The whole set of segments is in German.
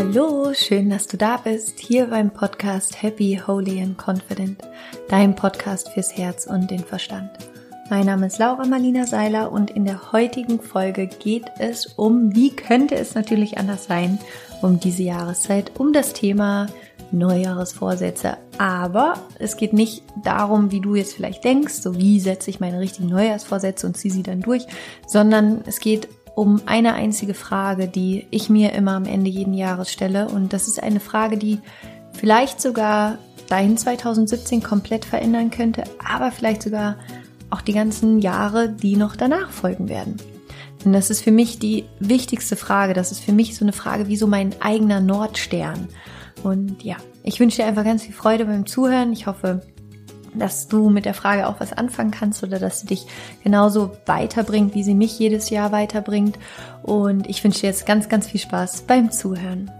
Hallo, schön, dass du da bist, hier beim Podcast Happy, Holy and Confident, dein Podcast fürs Herz und den Verstand. Mein Name ist Laura Marlina Seiler und in der heutigen Folge geht es um, wie könnte es natürlich anders sein, um diese Jahreszeit, um das Thema Neujahresvorsätze. Aber es geht nicht darum, wie du jetzt vielleicht denkst, so wie setze ich meine richtigen Neujahrsvorsätze und ziehe sie dann durch, sondern es geht um eine einzige Frage, die ich mir immer am Ende jeden Jahres stelle. Und das ist eine Frage, die vielleicht sogar dein 2017 komplett verändern könnte, aber vielleicht sogar auch die ganzen Jahre, die noch danach folgen werden. Denn das ist für mich die wichtigste Frage. Das ist für mich so eine Frage wie so mein eigener Nordstern. Und ja, ich wünsche dir einfach ganz viel Freude beim Zuhören. Ich hoffe, dass du mit der Frage auch was anfangen kannst oder dass sie dich genauso weiterbringt, wie sie mich jedes Jahr weiterbringt. Und ich wünsche dir jetzt ganz, ganz viel Spaß beim Zuhören.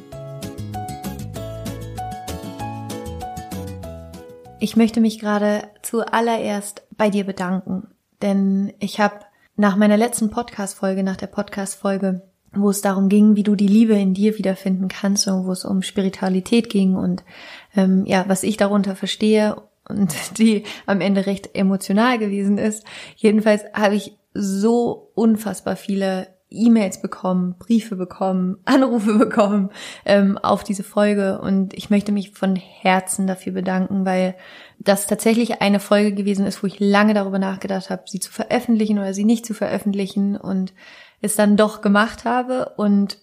Ich möchte mich gerade zuallererst bei dir bedanken, denn ich habe nach meiner letzten Podcast-Folge, nach der Podcast-Folge, wo es darum ging, wie du die Liebe in dir wiederfinden kannst und wo es um Spiritualität ging und was ich darunter verstehe und die am Ende recht emotional gewesen ist. Jedenfalls habe ich so unfassbar viele E-Mails bekommen, Briefe bekommen, Anrufe bekommen auf diese Folge und ich möchte mich von Herzen dafür bedanken, weil das tatsächlich eine Folge gewesen ist, wo ich lange darüber nachgedacht habe, sie zu veröffentlichen oder sie nicht zu veröffentlichen und es dann doch gemacht habe und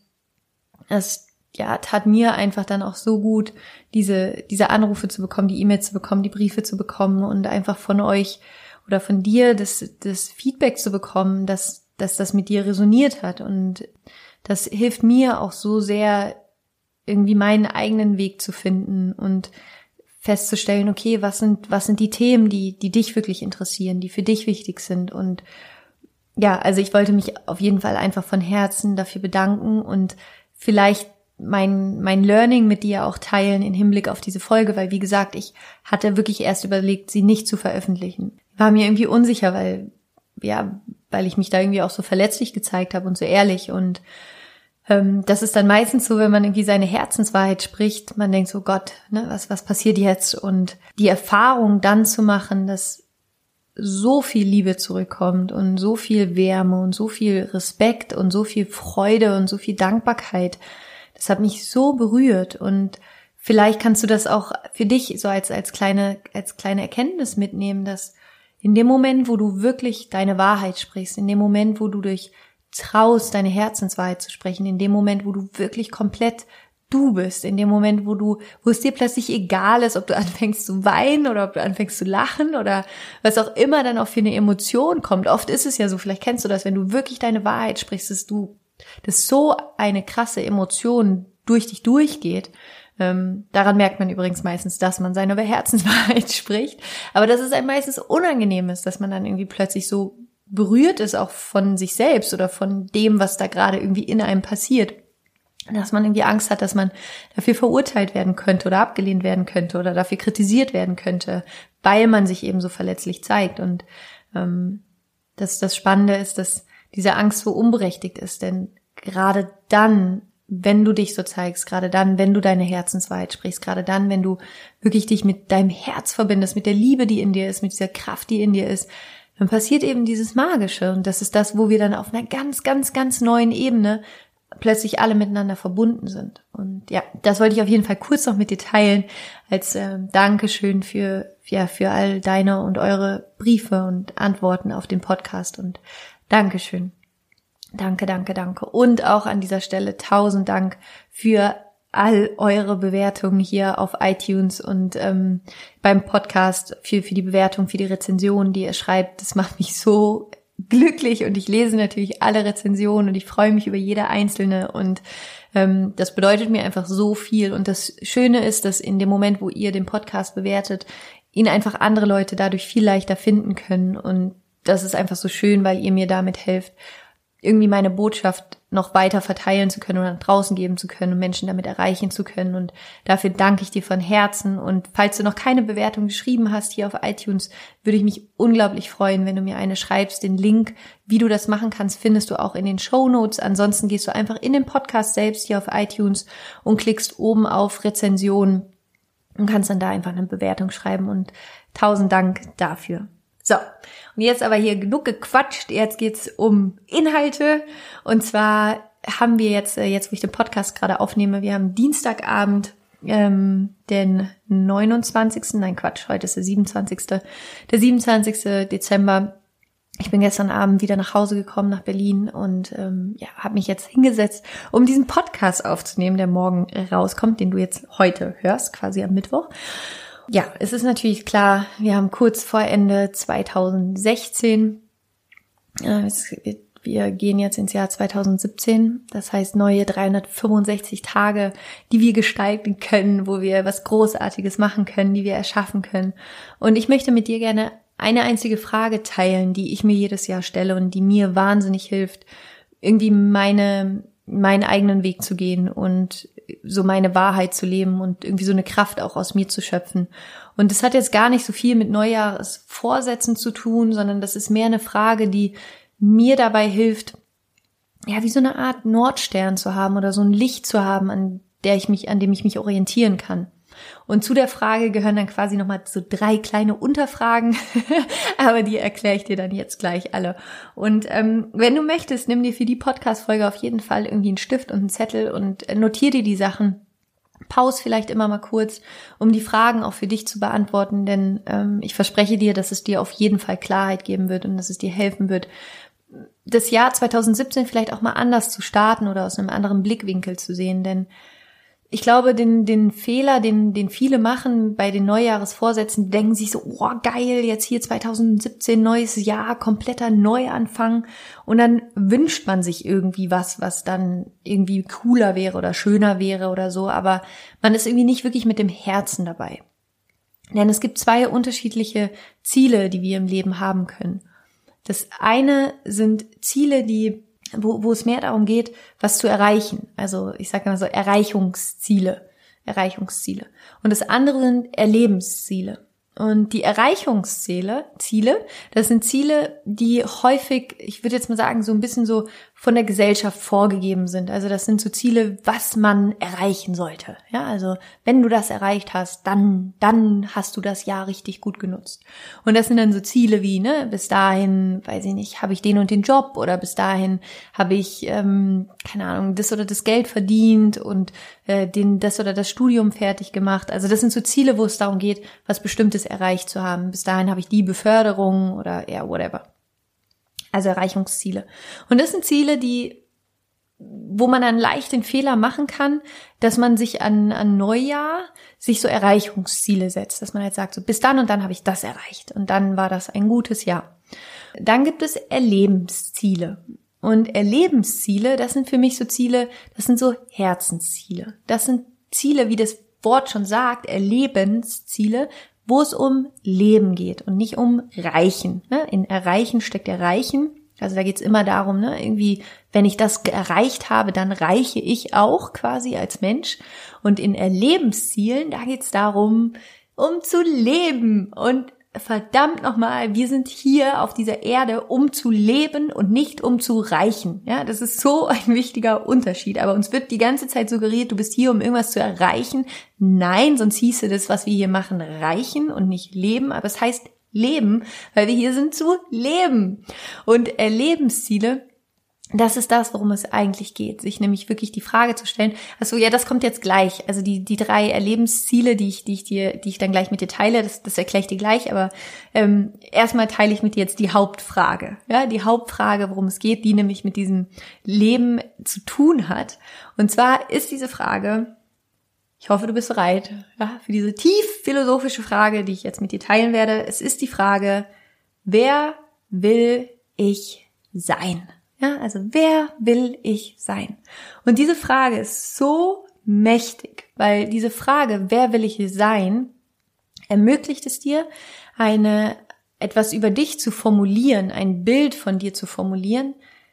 es tat mir einfach dann auch so gut, diese Anrufe zu bekommen, die E-Mails zu bekommen, die Briefe zu bekommen und einfach von euch oder von dir das Feedback zu bekommen, dass das mit dir resoniert hat. Und das hilft mir auch so sehr, irgendwie meinen eigenen Weg zu finden und festzustellen, okay, was sind die Themen, die dich wirklich interessieren, die für dich wichtig sind. Und ja, also ich wollte mich auf jeden Fall einfach von Herzen dafür bedanken und vielleicht mein Learning mit dir auch teilen in Hinblick auf diese Folge, weil wie gesagt, ich hatte wirklich erst überlegt, sie nicht zu veröffentlichen. War mir irgendwie unsicher, weil ich mich da irgendwie auch so verletzlich gezeigt habe und so ehrlich und das ist dann meistens so, wenn man irgendwie seine Herzenswahrheit spricht, man denkt so, Gott, ne, was passiert jetzt? Und die Erfahrung dann zu machen, dass so viel Liebe zurückkommt und so viel Wärme und so viel Respekt und so viel Freude und so viel Dankbarkeit, das hat mich so berührt und vielleicht kannst du das auch für dich so als kleine Erkenntnis mitnehmen, dass in dem Moment, wo du wirklich deine Wahrheit sprichst, in dem Moment, wo du dich traust, deine Herzenswahrheit zu sprechen, in dem Moment, wo du wirklich komplett du bist, in dem Moment, wo es dir plötzlich egal ist, ob du anfängst zu weinen oder ob du anfängst zu lachen oder was auch immer dann auch für eine Emotion kommt. Oft ist es ja so, vielleicht kennst du das, wenn du wirklich deine Wahrheit sprichst, dass so eine krasse Emotion durch dich durchgeht. Daran merkt man übrigens meistens, dass man seine Herzenswahrheit spricht, aber dass es einem meistens unangenehm ist, dass man dann irgendwie plötzlich so berührt ist, auch von sich selbst oder von dem, was da gerade irgendwie in einem passiert, dass man irgendwie Angst hat, dass man dafür verurteilt werden könnte oder abgelehnt werden könnte oder dafür kritisiert werden könnte, weil man sich eben so verletzlich zeigt und das Spannende ist, dass diese Angst so unberechtigt ist, denn gerade dann, wenn du dich so zeigst, gerade dann, wenn du deine Herzenswahrheit sprichst, gerade dann, wenn du wirklich dich mit deinem Herz verbindest, mit der Liebe, die in dir ist, mit dieser Kraft, die in dir ist, dann passiert eben dieses Magische. Und das ist das, wo wir dann auf einer ganz, ganz, ganz neuen Ebene plötzlich alle miteinander verbunden sind. Und ja, das wollte ich auf jeden Fall kurz noch mit dir teilen, als Dankeschön für all deine und eure Briefe und Antworten auf den Podcast. Und Dankeschön. Danke, danke, danke. Und auch an dieser Stelle 1000 Dank für all eure Bewertungen hier auf iTunes und beim Podcast, für die Bewertung, für die Rezension, die ihr schreibt. Das macht mich so glücklich und ich lese natürlich alle Rezensionen und ich freue mich über jede einzelne und das bedeutet mir einfach so viel. Und das Schöne ist, dass in dem Moment, wo ihr den Podcast bewertet, ihn einfach andere Leute dadurch viel leichter finden können und das ist einfach so schön, weil ihr mir damit helft, irgendwie meine Botschaft noch weiter verteilen zu können oder nach draußen geben zu können und Menschen damit erreichen zu können. Und dafür danke ich dir von Herzen. Und falls du noch keine Bewertung geschrieben hast hier auf iTunes, würde ich mich unglaublich freuen, wenn du mir eine schreibst. Den Link, wie du das machen kannst, findest du auch in den Shownotes. Ansonsten gehst du einfach in den Podcast selbst hier auf iTunes und klickst oben auf Rezension und kannst dann da einfach eine Bewertung schreiben. Und 1000 Dank dafür. So, und jetzt aber hier genug gequatscht, jetzt geht's um Inhalte und zwar haben wir jetzt wo ich den Podcast gerade aufnehme, wir haben Dienstagabend, den 29. Nein, Quatsch, heute ist der 27. Der 27. Dezember. Ich bin gestern Abend wieder nach Hause gekommen, nach Berlin und habe mich jetzt hingesetzt, um diesen Podcast aufzunehmen, der morgen rauskommt, den du jetzt heute hörst, quasi am Mittwoch. Ja, es ist natürlich klar, wir haben kurz vor Ende 2016, wir gehen jetzt ins Jahr 2017, das heißt neue 365 Tage, die wir gestalten können, wo wir was Großartiges machen können, die wir erschaffen können. Und ich möchte mit dir gerne eine einzige Frage teilen, die ich mir jedes Jahr stelle und die mir wahnsinnig hilft, irgendwie meinen eigenen Weg zu gehen und so meine Wahrheit zu leben und irgendwie so eine Kraft auch aus mir zu schöpfen. Und das hat jetzt gar nicht so viel mit Neujahrsvorsätzen zu tun, sondern das ist mehr eine Frage, die mir dabei hilft, ja, wie so eine Art Nordstern zu haben oder so ein Licht zu haben, an dem ich mich orientieren kann. Und zu der Frage gehören dann quasi nochmal so 3 kleine Unterfragen, aber die erkläre ich dir dann jetzt gleich alle. Und wenn du möchtest, nimm dir für die Podcast-Folge auf jeden Fall irgendwie einen Stift und einen Zettel und notier dir die Sachen. Pause vielleicht immer mal kurz, um die Fragen auch für dich zu beantworten, denn ich verspreche dir, dass es dir auf jeden Fall Klarheit geben wird und dass es dir helfen wird, das Jahr 2017 vielleicht auch mal anders zu starten oder aus einem anderen Blickwinkel zu sehen, denn ich glaube, den Fehler, den viele machen bei den Neujahresvorsätzen, die denken sich so, oh geil, jetzt hier 2017, neues Jahr, kompletter Neuanfang. Und dann wünscht man sich irgendwie was dann irgendwie cooler wäre oder schöner wäre oder so. Aber man ist irgendwie nicht wirklich mit dem Herzen dabei. Denn es gibt 2 unterschiedliche Ziele, die wir im Leben haben können. Das eine sind Ziele, wo es mehr darum geht, was zu erreichen. Also ich sage immer so Erreichungsziele. Und das andere sind Erlebensziele. Und die Erreichungsziele, das sind Ziele, die häufig, ich würde jetzt mal sagen, so ein bisschen so von der Gesellschaft vorgegeben sind. Also das sind so Ziele, was man erreichen sollte. Ja, also wenn du das erreicht hast, dann hast du das Jahr richtig gut genutzt. Und das sind dann so Ziele wie, bis dahin, weiß ich nicht, habe ich den und den Job oder bis dahin habe ich, keine Ahnung, das oder das Geld verdient und das oder das Studium fertig gemacht. Also das sind so Ziele, wo es darum geht, was Bestimmtes erreicht zu haben. Bis dahin habe ich die Beförderung oder whatever. Also Erreichungsziele. Und das sind Ziele, wo man dann leicht den Fehler machen kann, dass man sich an Neujahr sich so Erreichungsziele setzt, dass man halt sagt, so bis dann und dann habe ich das erreicht und dann war das ein gutes Jahr. Dann gibt es Erlebensziele. Und Erlebensziele, das sind für mich so Ziele, das sind so Herzensziele. Das sind Ziele, wie das Wort schon sagt, Erlebensziele, wo es um Leben geht und nicht um Reichen. In Erreichen steckt Erreichen. Also da geht's immer darum, irgendwie, wenn ich das erreicht habe, dann reiche ich auch quasi als Mensch. Und in Erlebenszielen, da geht's darum, um zu leben. Und verdammt nochmal, wir sind hier auf dieser Erde, um zu leben und nicht um zu reichen. Ja, das ist so ein wichtiger Unterschied. Aber uns wird die ganze Zeit suggeriert, du bist hier, um irgendwas zu erreichen. Nein, sonst hieße das, was wir hier machen, reichen und nicht leben. Aber es heißt leben, weil wir hier sind zu leben. Und Lebensziele, das ist das, worum es eigentlich geht, sich nämlich wirklich die Frage zu stellen. Also ja, das kommt jetzt gleich. Also die 3 Erlebensziele, die ich dann gleich mit dir teile, das erkläre ich dir gleich. Aber erstmal teile ich mit dir jetzt die Hauptfrage. Ja, die Hauptfrage, worum es geht, die nämlich mit diesem Leben zu tun hat. Und zwar ist diese Frage: Ich hoffe, du bist bereit, für diese tief philosophische Frage, die ich jetzt mit dir teilen werde. Es ist die Frage: Wer will ich sein? Ja, also wer will ich sein? Und diese Frage ist so mächtig, weil diese Frage, wer will ich sein, ermöglicht es dir, etwas über dich zu formulieren, ein Bild von dir zu formulieren,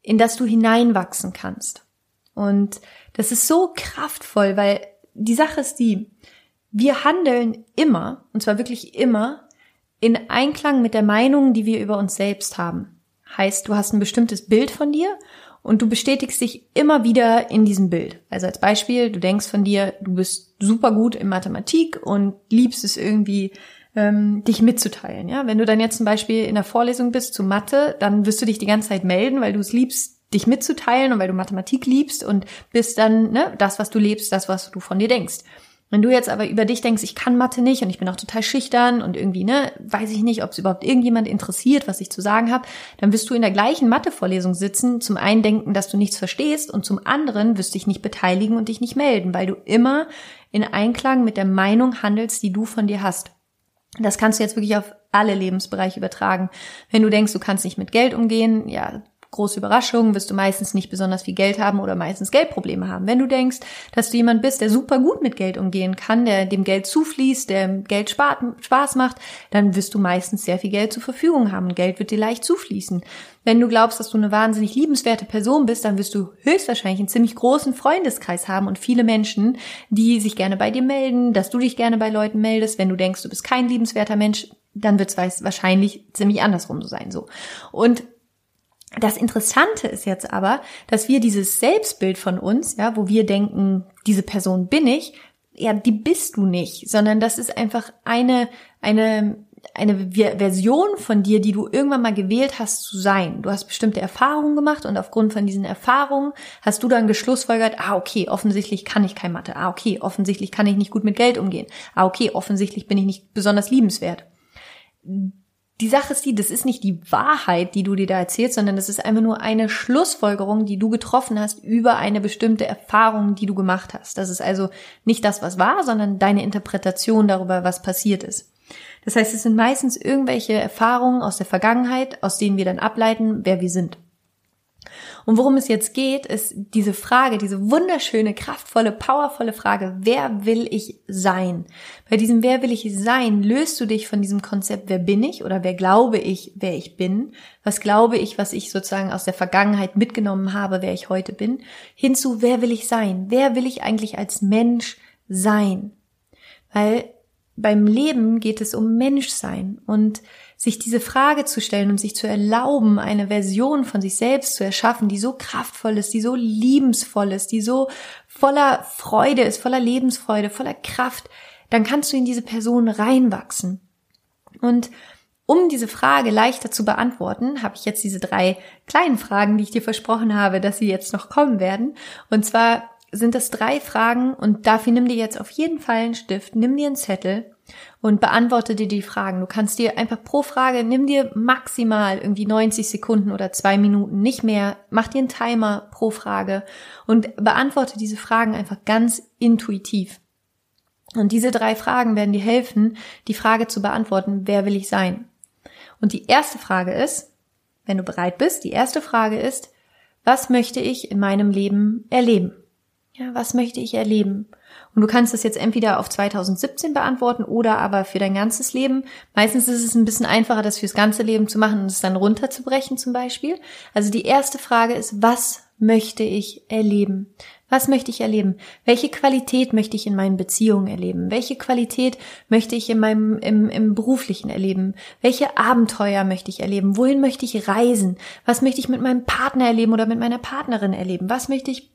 in das du hineinwachsen kannst. Und das ist so kraftvoll, weil die Sache ist die, wir handeln immer, und zwar wirklich immer, in Einklang mit der Meinung, die wir über uns selbst haben. Heißt, du hast ein bestimmtes Bild von dir und du bestätigst dich immer wieder in diesem Bild. Also als Beispiel, du denkst von dir, du bist super gut in Mathematik und liebst es irgendwie, dich mitzuteilen. Ja, wenn du dann jetzt zum Beispiel in der Vorlesung bist zu Mathe, dann wirst du dich die ganze Zeit melden, weil du es liebst, dich mitzuteilen und weil du Mathematik liebst und bist dann das, was du lebst, das, was du von dir denkst. Wenn du jetzt aber über dich denkst, ich kann Mathe nicht und ich bin auch total schüchtern und irgendwie, weiß ich nicht, ob es überhaupt irgendjemand interessiert, was ich zu sagen habe, dann wirst du in der gleichen Mathe-Vorlesung sitzen, zum einen denken, dass du nichts verstehst und zum anderen wirst du dich nicht beteiligen und dich nicht melden, weil du immer in Einklang mit der Meinung handelst, die du von dir hast. Das kannst du jetzt wirklich auf alle Lebensbereiche übertragen. Wenn du denkst, du kannst nicht mit Geld umgehen, ja, große Überraschung, wirst du meistens nicht besonders viel Geld haben oder meistens Geldprobleme haben. Wenn du denkst, dass du jemand bist, der super gut mit Geld umgehen kann, der dem Geld zufließt, der Geld Spaß macht, dann wirst du meistens sehr viel Geld zur Verfügung haben. Geld wird dir leicht zufließen. Wenn du glaubst, dass du eine wahnsinnig liebenswerte Person bist, dann wirst du höchstwahrscheinlich einen ziemlich großen Freundeskreis haben und viele Menschen, die sich gerne bei dir melden, dass du dich gerne bei Leuten meldest. Wenn du denkst, du bist kein liebenswerter Mensch, dann wird es wahrscheinlich ziemlich andersrum sein. So. Und das Interessante ist jetzt aber, dass wir dieses Selbstbild von uns, ja, wo wir denken, diese Person bin ich, ja, die bist du nicht, sondern das ist einfach eine Version von dir, die du irgendwann mal gewählt hast zu sein. Du hast bestimmte Erfahrungen gemacht und aufgrund von diesen Erfahrungen hast du dann geschlussfolgert, okay, offensichtlich kann ich kein Mathe. Okay, offensichtlich kann ich nicht gut mit Geld umgehen. Okay, offensichtlich bin ich nicht besonders liebenswert. Die Sache ist das ist nicht die Wahrheit, die du dir da erzählst, sondern das ist einfach nur eine Schlussfolgerung, die du getroffen hast über eine bestimmte Erfahrung, die du gemacht hast. Das ist also nicht das, was war, sondern deine Interpretation darüber, was passiert ist. Das heißt, es sind meistens irgendwelche Erfahrungen aus der Vergangenheit, aus denen wir dann ableiten, wer wir sind. Und worum es jetzt geht, ist diese Frage, diese wunderschöne, kraftvolle, powervolle Frage, wer will ich sein? Bei diesem wer will ich sein, löst du dich von diesem Konzept, wer bin ich oder wer glaube ich, wer ich bin? Was glaube ich, was ich sozusagen aus der Vergangenheit mitgenommen habe, wer ich heute bin? Hinzu, wer will ich sein? Wer will ich eigentlich als Mensch sein? Weil beim Leben geht es um Menschsein und sich diese Frage zu stellen und sich zu erlauben, eine Version von sich selbst zu erschaffen, die so kraftvoll ist, die so liebensvoll ist, die so voller Freude ist, voller Lebensfreude, voller Kraft, dann kannst du in diese Person reinwachsen. Und um diese Frage leichter zu beantworten, habe ich jetzt diese 3 kleinen Fragen, die ich dir versprochen habe, dass sie jetzt noch kommen werden. Und zwar sind das 3 Fragen und dafür nimm dir jetzt auf jeden Fall einen Stift, nimm dir einen Zettel und beantworte dir die Fragen. Du kannst dir einfach pro Frage, nimm dir maximal irgendwie 90 Sekunden oder 2 Minuten, nicht mehr, mach dir einen Timer pro Frage und beantworte diese Fragen einfach ganz intuitiv. Und diese 3 Fragen werden dir helfen, die Frage zu beantworten, wer will ich sein? Und die erste Frage ist, wenn du bereit bist, die erste Frage ist, was möchte ich in meinem Leben erleben? Ja, was möchte ich erleben? Und du kannst das jetzt entweder auf 2017 beantworten oder aber für dein ganzes Leben. Meistens ist es ein bisschen einfacher, das fürs ganze Leben zu machen und es dann runterzubrechen zum Beispiel. Also die erste Frage ist, was möchte ich erleben? Was möchte ich erleben? Welche Qualität möchte ich in meinen Beziehungen erleben? Welche Qualität möchte ich in meinem im Beruflichen erleben? Welche Abenteuer möchte ich erleben? Wohin möchte ich reisen? Was möchte ich mit meinem Partner erleben oder mit meiner Partnerin erleben? Was möchte ich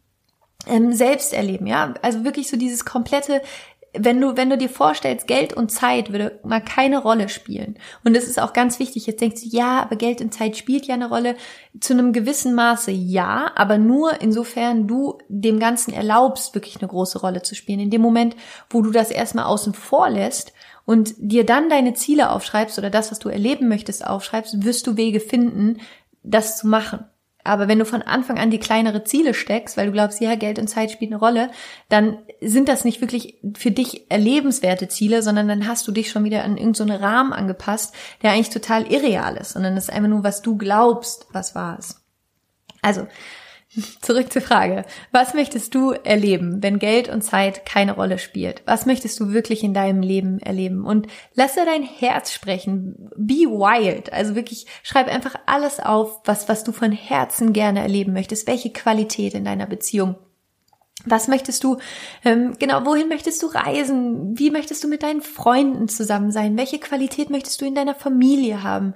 selbst erleben, ja, also wirklich so dieses komplette, wenn du dir vorstellst, Geld und Zeit würde mal keine Rolle spielen. Und das ist auch ganz wichtig. Jetzt denkst du, ja, aber Geld und Zeit spielt ja eine Rolle. Zu einem gewissen Maße ja, aber nur insofern du dem Ganzen erlaubst, wirklich eine große Rolle zu spielen. In dem Moment, wo du das erstmal außen vor lässt und dir dann deine Ziele aufschreibst oder das, was du erleben möchtest, aufschreibst, wirst du Wege finden, das zu machen. Aber wenn du von Anfang an die kleinere Ziele steckst, weil du glaubst, ja, Geld und Zeit spielt eine Rolle, dann sind das nicht wirklich für dich erlebenswerte Ziele, sondern dann hast du dich schon wieder an irgendeinen Rahmen angepasst, der eigentlich total irreal ist, sondern das ist einfach nur, was du glaubst, was wahr ist. Also, Zurück zur Frage. Was möchtest du erleben, wenn Geld und Zeit keine Rolle spielt? Was möchtest du wirklich in deinem Leben erleben? Und lasse dein Herz sprechen. Be wild. Also wirklich, schreib einfach alles auf, was du von Herzen gerne erleben möchtest. Welche Qualität in deiner Beziehung? Was möchtest du, wohin möchtest du reisen? Wie möchtest du mit deinen Freunden zusammen sein? Welche Qualität möchtest du in deiner Familie haben?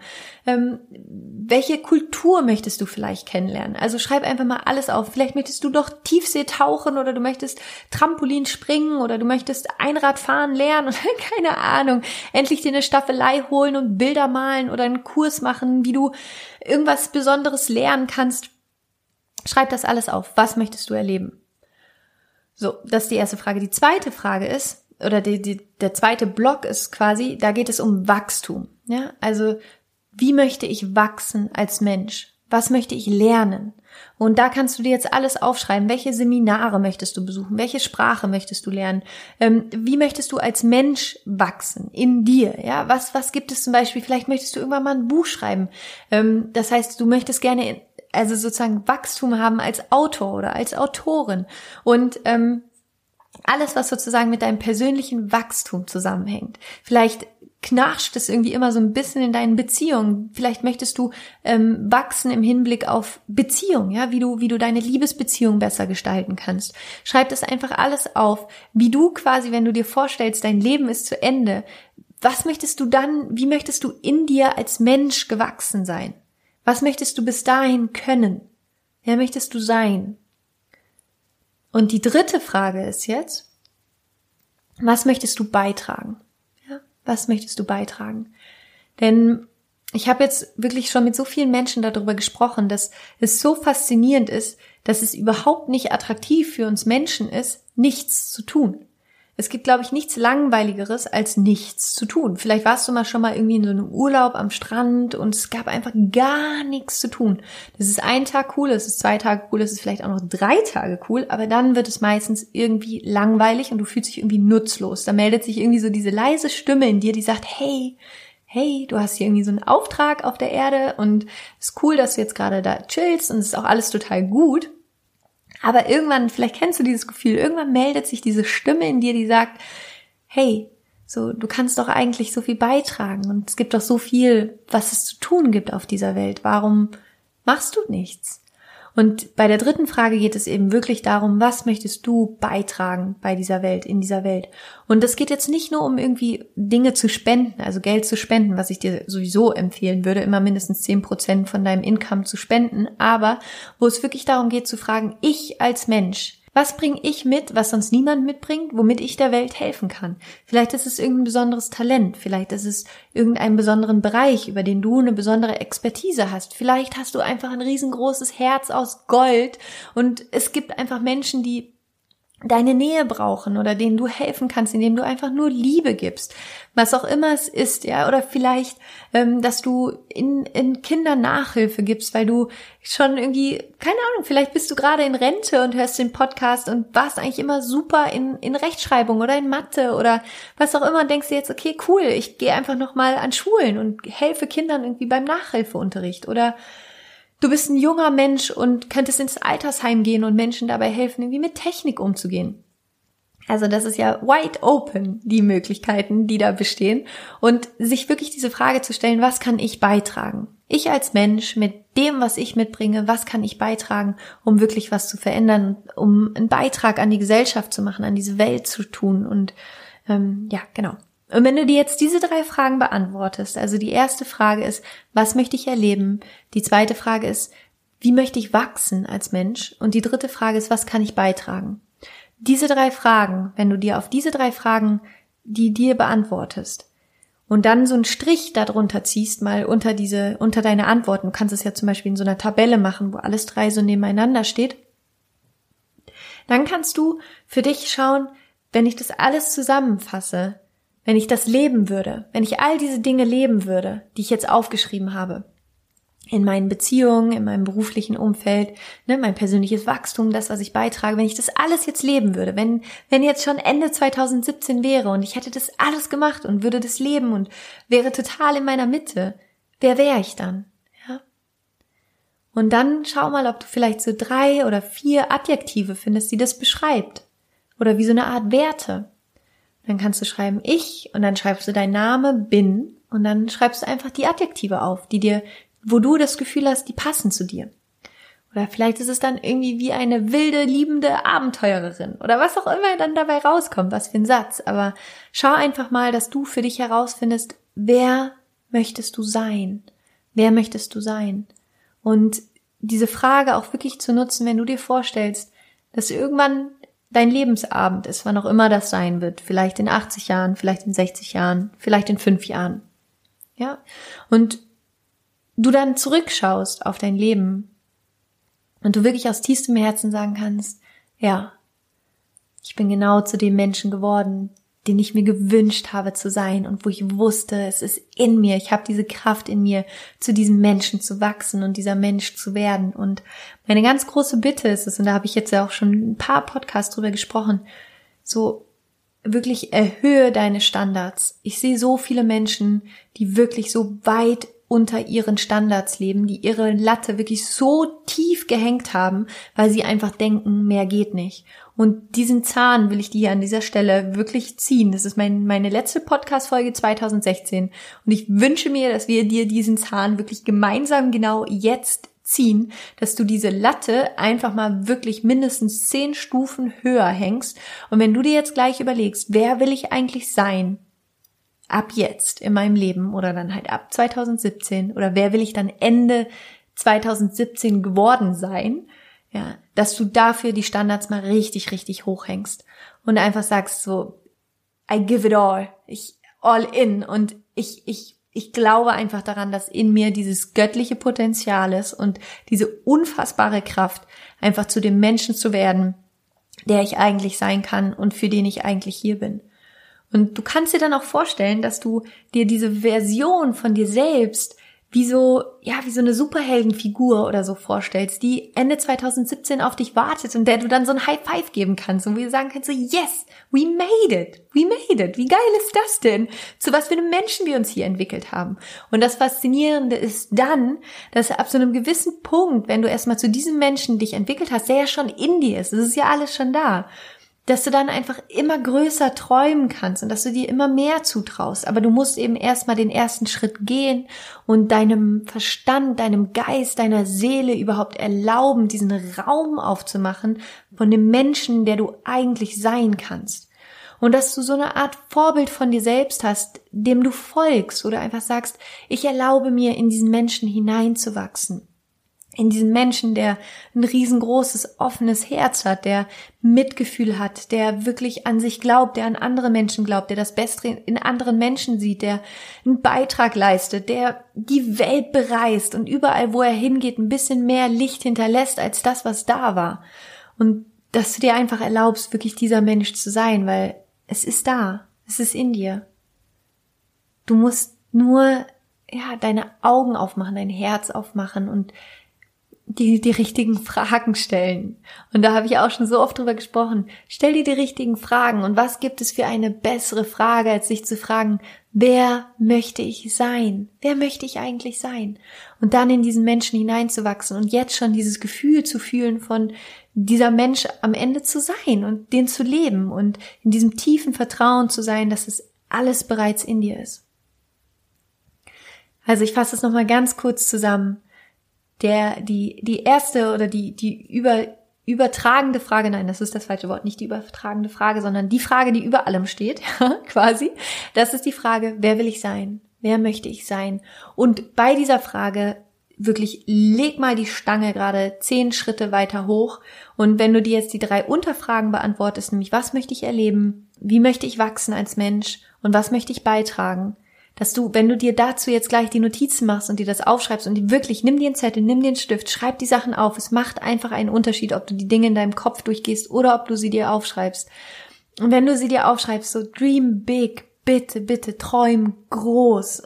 Welche Kultur möchtest du vielleicht kennenlernen? Also schreib einfach mal alles auf. Vielleicht möchtest du doch Tiefsee tauchen oder du möchtest Trampolin springen oder du möchtest Einrad fahren lernen oder keine Ahnung. Endlich dir eine Staffelei holen und Bilder malen oder einen Kurs machen, wie du irgendwas Besonderes lernen kannst. Schreib das alles auf. Was möchtest du erleben? So, das ist die erste Frage. Die zweite Frage ist, oder der zweite Block ist quasi, da geht es um Wachstum. Ja, also wie möchte ich wachsen als Mensch? Was möchte ich lernen? Und da kannst du dir jetzt alles aufschreiben. Welche Seminare möchtest du besuchen? Welche Sprache möchtest du lernen? Wie möchtest du als Mensch wachsen in dir? Ja, was gibt es zum Beispiel? Vielleicht möchtest du irgendwann mal ein Buch schreiben. Das heißt, du möchtest gerne also sozusagen Wachstum haben als Autor oder als Autorin und alles, was sozusagen mit deinem persönlichen Wachstum zusammenhängt. Vielleicht knarscht es irgendwie immer so ein bisschen in deinen Beziehungen. Vielleicht möchtest du wachsen im Hinblick auf Beziehung, ja, wie du deine Liebesbeziehung besser gestalten kannst. Schreib das einfach alles auf, wie du quasi, wenn du dir vorstellst, dein Leben ist zu Ende. Was möchtest du dann, wie möchtest du in dir als Mensch gewachsen sein? Was möchtest du bis dahin können? Wer möchtest du sein? Und die dritte Frage ist jetzt, was möchtest du beitragen? Ja, was möchtest du beitragen? Denn ich habe jetzt wirklich schon mit so vielen Menschen darüber gesprochen, dass es so faszinierend ist, dass es überhaupt nicht attraktiv für uns Menschen ist, nichts zu tun. Es gibt, glaube ich, nichts Langweiligeres, als nichts zu tun. Vielleicht warst du schon mal irgendwie in so einem Urlaub am Strand und es gab einfach gar nichts zu tun. Das ist ein Tag cool, es ist 2 Tage cool, es ist vielleicht auch noch 3 Tage cool, aber dann wird es meistens irgendwie langweilig und du fühlst dich irgendwie nutzlos. Da meldet sich irgendwie so diese leise Stimme in dir, die sagt, hey, du hast hier irgendwie so einen Auftrag auf der Erde und es ist cool, dass du jetzt gerade da chillst und es ist auch alles total gut. Aber irgendwann, vielleicht kennst du dieses Gefühl, irgendwann meldet sich diese Stimme in dir, die sagt, hey, so, du kannst doch eigentlich so viel beitragen und es gibt doch so viel, was es zu tun gibt auf dieser Welt. Warum machst du nichts? Und bei der dritten Frage geht es eben wirklich darum, was möchtest du beitragen bei dieser Welt, in dieser Welt? Und es geht jetzt nicht nur um irgendwie Dinge zu spenden, also Geld zu spenden, was ich dir sowieso empfehlen würde, immer mindestens 10% von deinem Income zu spenden, aber wo es wirklich darum geht zu fragen, ich als Mensch, was bringe ich mit, was sonst niemand mitbringt, womit ich der Welt helfen kann? Vielleicht ist es irgendein besonderes Talent, vielleicht ist es irgendeinen besonderen Bereich, über den du eine besondere Expertise hast. Vielleicht hast du einfach ein riesengroßes Herz aus Gold und es gibt einfach Menschen, die deine Nähe brauchen oder denen du helfen kannst, indem du einfach nur Liebe gibst, was auch immer es ist, ja, oder vielleicht, dass du in Kindern Nachhilfe gibst, weil du schon irgendwie, keine Ahnung, vielleicht bist du gerade in Rente und hörst den Podcast und warst eigentlich immer super in Rechtschreibung oder in Mathe oder was auch immer und denkst dir jetzt, okay, cool, ich gehe einfach nochmal an Schulen und helfe Kindern irgendwie beim Nachhilfeunterricht oder du bist ein junger Mensch und könntest ins Altersheim gehen und Menschen dabei helfen, irgendwie mit Technik umzugehen. Also das ist ja wide open, die Möglichkeiten, die da bestehen. Und sich wirklich diese Frage zu stellen, was kann ich beitragen? Ich als Mensch mit dem, was ich mitbringe, was kann ich beitragen, um wirklich was zu verändern, um einen Beitrag an die Gesellschaft zu machen, an diese Welt zu tun. Und ja, genau. Und wenn du dir jetzt diese 3 Fragen beantwortest, also die erste Frage ist, was möchte ich erleben? Die zweite Frage ist, wie möchte ich wachsen als Mensch? Und die dritte Frage ist, was kann ich beitragen? Diese 3 Fragen, wenn du dir auf diese 3 Fragen, die dir beantwortest und dann so einen Strich darunter ziehst, mal unter deine Antworten, du kannst es ja zum Beispiel in so einer Tabelle machen, wo alles 3 so nebeneinander steht, dann kannst du für dich schauen, wenn ich das alles zusammenfasse, wenn ich das leben würde, wenn ich all diese Dinge leben würde, die ich jetzt aufgeschrieben habe, in meinen Beziehungen, in meinem beruflichen Umfeld, mein persönliches Wachstum, das, was ich beitrage, wenn ich das alles jetzt leben würde, wenn jetzt schon Ende 2017 wäre und ich hätte das alles gemacht und würde das leben und wäre total in meiner Mitte, wer wäre ich dann? Ja? Und dann schau mal, ob du vielleicht so 3 oder 4 Adjektive findest, die das beschreibt. Oder wie so eine Art Werte. Dann kannst du schreiben ich und dann schreibst du dein Name, bin und dann schreibst du einfach die Adjektive auf, wo du das Gefühl hast, die passen zu dir. Oder vielleicht ist es dann irgendwie wie eine wilde, liebende Abenteurerin oder was auch immer dann dabei rauskommt, was für ein Satz. Aber schau einfach mal, dass du für dich herausfindest, wer möchtest du sein? Wer möchtest du sein? Und diese Frage auch wirklich zu nutzen, wenn du dir vorstellst, dass irgendwann dein Lebensabend ist, wann auch immer das sein wird. Vielleicht in 80 Jahren, vielleicht in 60 Jahren, vielleicht in 5 Jahren. Ja? Und du dann zurückschaust auf dein Leben und du wirklich aus tiefstem Herzen sagen kannst, ja, ich bin genau zu dem Menschen geworden, den ich mir gewünscht habe zu sein und wo ich wusste, es ist in mir, ich habe diese Kraft in mir, zu diesem Menschen zu wachsen und dieser Mensch zu werden. Und meine ganz große Bitte ist es, und da habe ich jetzt ja auch schon ein paar Podcasts drüber gesprochen, so wirklich erhöhe deine Standards. Ich sehe so viele Menschen, die wirklich so weit unter ihren Standards leben, die ihre Latte wirklich so tief gehängt haben, weil sie einfach denken, mehr geht nicht. Und diesen Zahn will ich dir an dieser Stelle wirklich ziehen. Das ist meine letzte Podcast-Folge 2016. Und ich wünsche mir, dass wir dir diesen Zahn wirklich gemeinsam genau jetzt ziehen, dass du diese Latte einfach mal wirklich mindestens 10 Stufen höher hängst. Und wenn du dir jetzt gleich überlegst, wer will ich eigentlich sein? Ab jetzt in meinem Leben oder dann halt ab 2017 oder wer will ich dann Ende 2017 geworden sein, ja, dass du dafür die Standards mal richtig, richtig hochhängst und einfach sagst so, I give it all, all in und ich glaube einfach daran, dass in mir dieses göttliche Potenzial ist und diese unfassbare Kraft, einfach zu dem Menschen zu werden, der ich eigentlich sein kann und für den ich eigentlich hier bin. Und du kannst dir dann auch vorstellen, dass du dir diese Version von dir selbst wie so eine Superheldenfigur oder so vorstellst, die Ende 2017 auf dich wartet und der du dann so ein High Five geben kannst und wie du sagen kannst, so yes, we made it. Wie geil ist das denn? Zu was für einem Menschen wir uns hier entwickelt haben. Und das Faszinierende ist dann, dass ab so einem gewissen Punkt, wenn du erstmal zu diesem Menschen dich entwickelt hast, der ja schon in dir ist, das ist ja alles schon da, dass du dann einfach immer größer träumen kannst und dass du dir immer mehr zutraust. Aber du musst eben erstmal den ersten Schritt gehen und deinem Verstand, deinem Geist, deiner Seele überhaupt erlauben, diesen Raum aufzumachen von dem Menschen, der du eigentlich sein kannst. Und dass du so eine Art Vorbild von dir selbst hast, dem du folgst oder einfach sagst, ich erlaube mir, in diesen Menschen hineinzuwachsen. In diesen Menschen, der ein riesengroßes, offenes Herz hat, der Mitgefühl hat, der wirklich an sich glaubt, der an andere Menschen glaubt, der das Beste in anderen Menschen sieht, der einen Beitrag leistet, der die Welt bereist und überall, wo er hingeht, ein bisschen mehr Licht hinterlässt als das, was da war. Und dass du dir einfach erlaubst, wirklich dieser Mensch zu sein, weil es ist da, es ist in dir. Du musst nur, deine Augen aufmachen, dein Herz aufmachen und die richtigen Fragen stellen. Und da habe ich auch schon so oft drüber gesprochen. Stell dir die richtigen Fragen. Und was gibt es für eine bessere Frage, als sich zu fragen, wer möchte ich sein? Wer möchte ich eigentlich sein? Und dann in diesen Menschen hineinzuwachsen und jetzt schon dieses Gefühl zu fühlen von dieser Mensch am Ende zu sein und den zu leben und in diesem tiefen Vertrauen zu sein, dass es alles bereits in dir ist. Also ich fasse es nochmal ganz kurz zusammen. Die erste oder die übertragende Frage, nein, das ist das falsche Wort, nicht die übertragende Frage, sondern die Frage, die über allem steht, quasi. Das ist die Frage, wer will ich sein? Wer möchte ich sein? Und bei dieser Frage wirklich leg mal die Stange gerade 10 Schritte weiter hoch. Und wenn du dir jetzt die 3 Unterfragen beantwortest, nämlich was möchte ich erleben? Wie möchte ich wachsen als Mensch? Und was möchte ich beitragen? Dass du, wenn du dir dazu jetzt gleich die Notizen machst und dir das aufschreibst und wirklich, nimm dir einen Zettel, nimm dir einen Stift, schreib die Sachen auf. Es macht einfach einen Unterschied, ob du die Dinge in deinem Kopf durchgehst oder ob du sie dir aufschreibst. Und wenn du sie dir aufschreibst, so dream big, bitte, träum groß,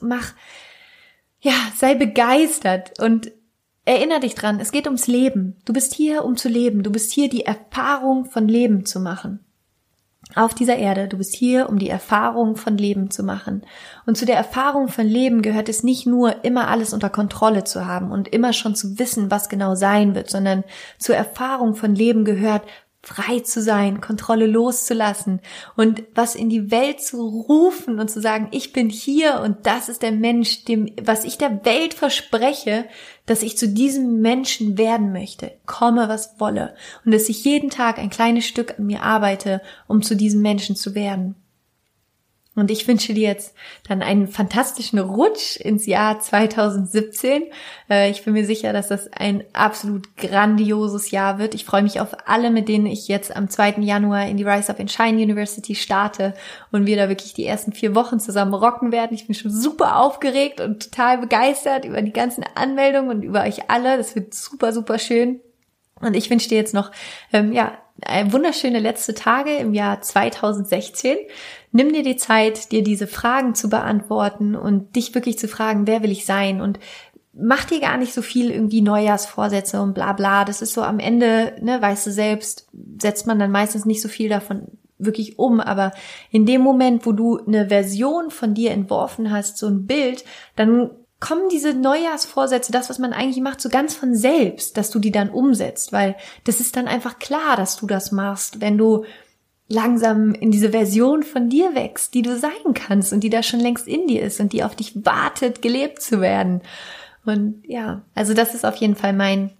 sei begeistert und erinnere dich dran, es geht ums Leben. Du bist hier, um zu leben. Du bist hier, die Erfahrung von Leben zu machen. auf dieser Erde. Du bist hier, um die Erfahrung von Leben zu machen. Und zu der Erfahrung von Leben gehört es nicht nur, immer alles unter Kontrolle zu haben und immer schon zu wissen, was genau sein wird, sondern zur Erfahrung von Leben gehört, frei zu sein, Kontrolle loszulassen und was in die Welt zu rufen und zu sagen, ich bin hier und das ist der Mensch, was ich der Welt verspreche, dass ich zu diesem Menschen werden möchte, komme was wolle, und dass ich jeden Tag ein kleines Stück an mir arbeite, um zu diesem Menschen zu werden. Und ich wünsche dir jetzt dann einen fantastischen Rutsch ins Jahr 2017. Ich bin mir sicher, dass das ein absolut grandioses Jahr wird. Ich freue mich auf alle, mit denen ich jetzt am 2. Januar in die Rise Up and Shine University starte und wir da wirklich die ersten 4 Wochen zusammen rocken werden. Ich bin schon super aufgeregt und total begeistert über die ganzen Anmeldungen und über euch alle. Das wird super, super schön. Und ich wünsche dir jetzt noch, wunderschöne letzte Tage im Jahr 2016. Nimm dir die Zeit, dir diese Fragen zu beantworten und dich wirklich zu fragen, wer will ich sein? Und mach dir gar nicht so viel irgendwie Neujahrsvorsätze und bla bla. Das ist so am Ende, weißt du selbst, setzt man dann meistens nicht so viel davon wirklich um. Aber in dem Moment, wo du eine Version von dir entworfen hast, so ein Bild, dann kommen diese Neujahrsvorsätze, das, was man eigentlich macht, so ganz von selbst, dass du die dann umsetzt, weil das ist dann einfach klar, dass du das machst, wenn du langsam in diese Version von dir wächst, die du sein kannst und die da schon längst in dir ist und die auf dich wartet, gelebt zu werden. Und ja, also das ist auf jeden Fall mein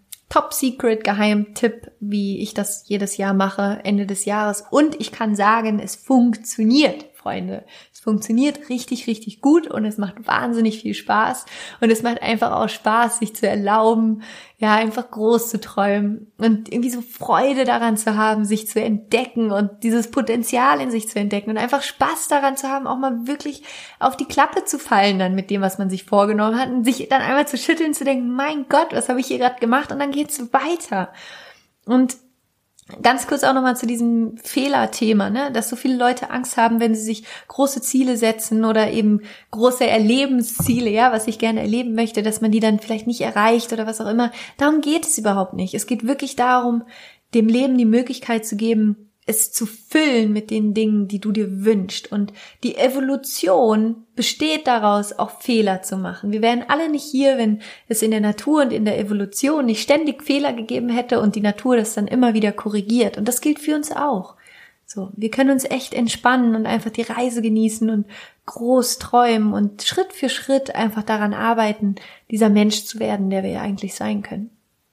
Top-Secret-Geheimtipp, wie ich das jedes Jahr mache, Ende des Jahres. Und ich kann sagen, es funktioniert, Freunde. Es funktioniert richtig, richtig gut und es macht wahnsinnig viel Spaß. Und es macht einfach auch Spaß, sich zu erlauben, ja, einfach groß zu träumen und irgendwie so Freude daran zu haben, sich zu entdecken und dieses Potenzial in sich zu entdecken und einfach Spaß daran zu haben, auch mal wirklich auf die Klappe zu fallen dann mit dem, was man sich vorgenommen hat und sich dann einmal zu schütteln, zu denken, mein Gott, was habe ich hier gerade gemacht? Und dann geht's weiter. Und ganz kurz auch nochmal zu diesem Fehlerthema, dass so viele Leute Angst haben, wenn sie sich große Ziele setzen oder eben große Erlebensziele, ja, was ich gerne erleben möchte, dass man die dann vielleicht nicht erreicht oder was auch immer. Darum geht es überhaupt nicht. Es geht wirklich darum, dem Leben die Möglichkeit zu geben, es zu füllen mit den Dingen, die du dir wünschst. Und die Evolution besteht daraus, auch Fehler zu machen. Wir wären alle nicht hier, wenn es in der Natur und in der Evolution nicht ständig Fehler gegeben hätte und die Natur das dann immer wieder korrigiert. Und das gilt für uns auch. So, wir können uns echt entspannen und einfach die Reise genießen und groß träumen und Schritt für Schritt einfach daran arbeiten, dieser Mensch zu werden, der wir ja eigentlich sein können.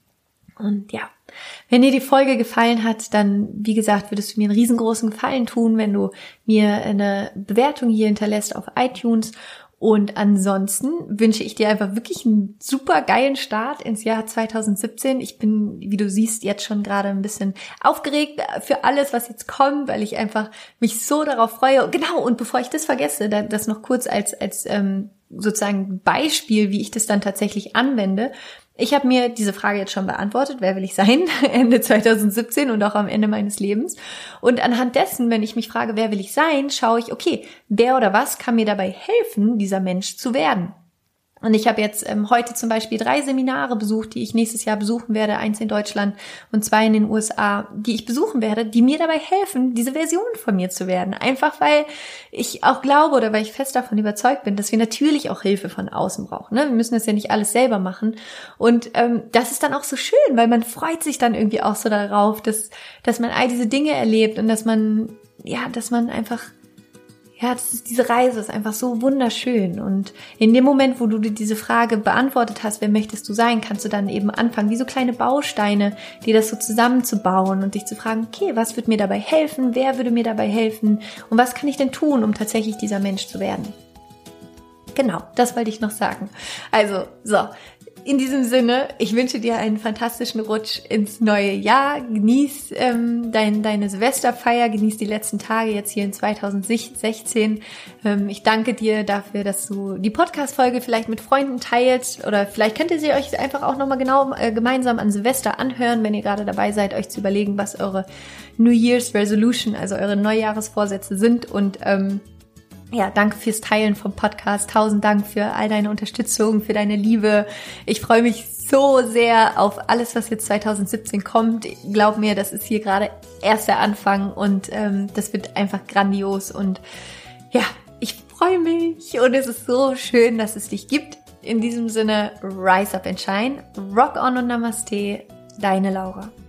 Und ja, wenn dir die Folge gefallen hat, dann, wie gesagt, würdest du mir einen riesengroßen Gefallen tun, wenn du mir eine Bewertung hier hinterlässt auf iTunes. Und ansonsten wünsche ich dir einfach wirklich einen super geilen Start ins Jahr 2017. Ich bin, wie du siehst, jetzt schon gerade ein bisschen aufgeregt für alles, was jetzt kommt, weil ich einfach mich so darauf freue. Genau, und bevor ich das vergesse, das noch kurz als sozusagen Beispiel, wie ich das dann tatsächlich anwende. Ich habe mir diese Frage jetzt schon beantwortet, wer will ich sein, Ende 2017 und auch am Ende meines Lebens. Und anhand dessen, wenn ich mich frage, wer will ich sein, schaue ich, okay, wer oder was kann mir dabei helfen, dieser Mensch zu werden? Und ich habe jetzt heute zum Beispiel 3 Seminare besucht, die ich nächstes Jahr besuchen werde, 1 in Deutschland und 2 in den USA, die ich besuchen werde, die mir dabei helfen, diese Version von mir zu werden. Einfach weil ich auch glaube oder weil ich fest davon überzeugt bin, dass wir natürlich auch Hilfe von außen brauchen. Wir müssen das ja nicht alles selber machen. Und das ist dann auch so schön, weil man freut sich dann irgendwie auch so darauf, dass man all diese Dinge erlebt und dass man einfach... Ja, diese Reise ist einfach so wunderschön. Und in dem Moment, wo du dir diese Frage beantwortet hast, wer möchtest du sein, kannst du dann eben anfangen, wie so kleine Bausteine, dir das so zusammenzubauen und dich zu fragen, okay, was wird mir dabei helfen, wer würde mir dabei helfen und was kann ich denn tun, um tatsächlich dieser Mensch zu werden? Genau, das wollte ich noch sagen. Also, so. In diesem Sinne, ich wünsche dir einen fantastischen Rutsch ins neue Jahr. Genieß deine Silvesterfeier, genieß die letzten Tage jetzt hier in 2016. Ich danke dir dafür, dass du die Podcast-Folge vielleicht mit Freunden teilst oder vielleicht könnt ihr sie euch einfach auch nochmal gemeinsam an Silvester anhören, wenn ihr gerade dabei seid, euch zu überlegen, was eure New Year's Resolution, also eure Neujahresvorsätze sind und Ja, danke fürs Teilen vom Podcast. 1000 Dank für all deine Unterstützung, für deine Liebe. Ich freue mich so sehr auf alles, was jetzt 2017 kommt. Glaub mir, das ist hier gerade erst der Anfang und das wird einfach grandios. Und ja, ich freue mich und es ist so schön, dass es dich gibt. In diesem Sinne, rise up and shine, rock on und Namaste, deine Laura.